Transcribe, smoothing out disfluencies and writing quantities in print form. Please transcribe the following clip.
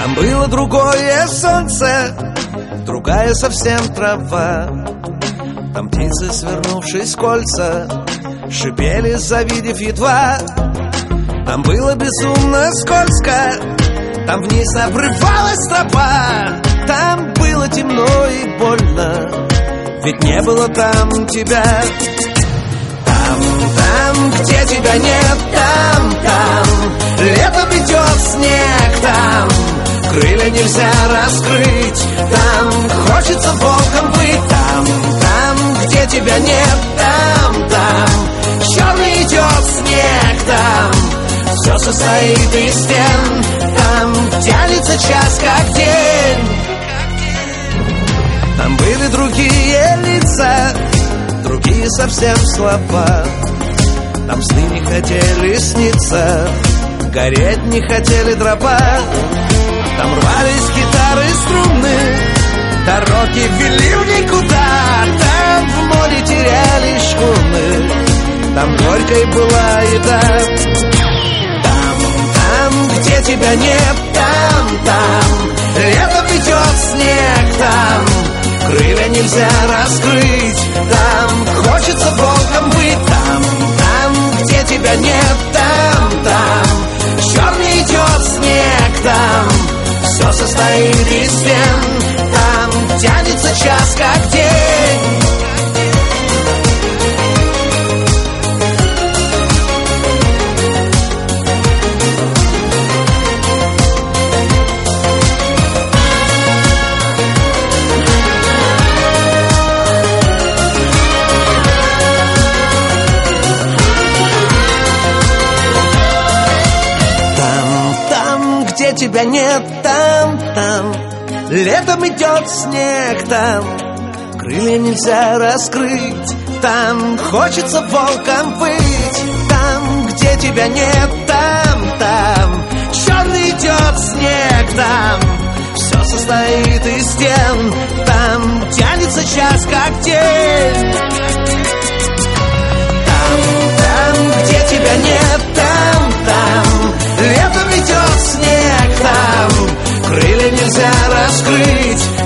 Там было другое солнце, другая совсем трава. Там птицы, свернувшись в кольца, шипели, завидев едва. Там было безумно скользко, там вниз обрывалась тропа. Там было темно и больно, ведь не было там тебя. Там, где тебя нет, там летом идет снег, там крылья нельзя раскрыть, там хочется волком быть. Там, где тебя нет, там черный идет снег, там все состоит из стен, там тянется час как день. Там были другие лица, другие совсем слова. Там сны не хотели сниться, гореть не хотели дрова. Там рвались гитары, струны, дороги вели в никуда. Там в море теряли шхуны, там горькой была еда. Там, где тебя нет, там летом идет снег, там крылья нельзя раскрыть, там хочется волком быть. Там, где тебя нет, там черный идет снег, там все состоит из стен, там тянется час как день. Где тебя нет, там летом идет снег, там крылья нельзя раскрыть, там хочется волком быть. Там, где тебя нет, там черный идет снег, там все состоит из стен, там тянется час как день. Там, где тебя нет, там летом идет снег, там крылья нельзя раскрыть,